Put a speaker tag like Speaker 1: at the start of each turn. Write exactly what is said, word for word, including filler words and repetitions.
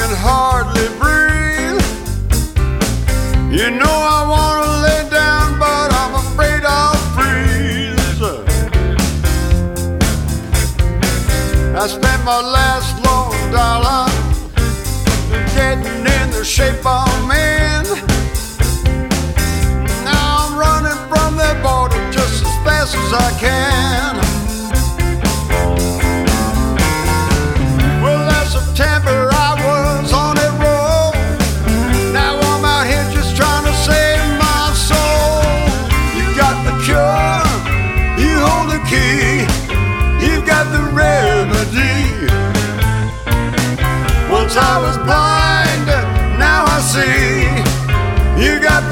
Speaker 1: can hardly breathe. You know I wanna lay down, but I'm afraid I'll freeze. I spent my last long dollar getting in the shape I'm in. Now I'm running from the border just as fast as I can. Well, last September I was on a roll. Now I'm out here just trying to save my soul. You got the cure, you hold the key, you've got the remedy. Once I was blind, now I see. You got